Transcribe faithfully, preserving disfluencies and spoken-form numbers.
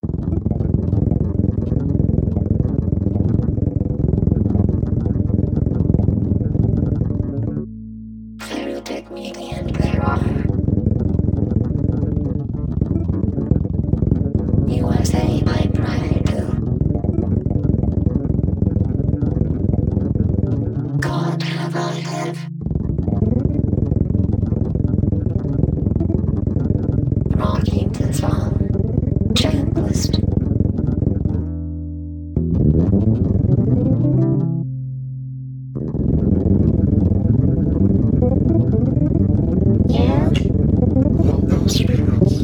Very big median there are. U S A my pride. God have I have. Rocking the song. Checklist. Yeah. Local spirits.